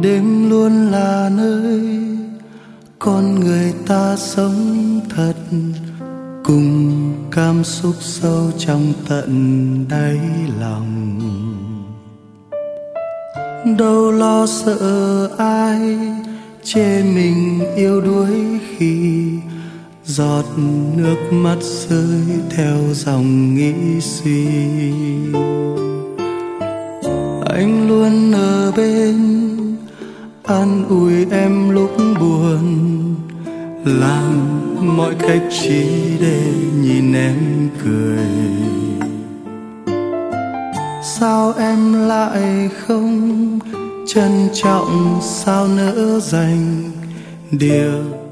đêm luôn là nơi con người ta sống thật, cùng cảm xúc sâu trong tận đáy lòng. Đâu lo sợ ai chê mình yếu đuối khi giọt nước mắt rơi theo dòng nghĩ suy. Anh luôn ở bên an ủi em lúc buồn, làm mọi cách chỉ để nhìn em cười. Sao em lại không trân trọng, sao nỡ dành điều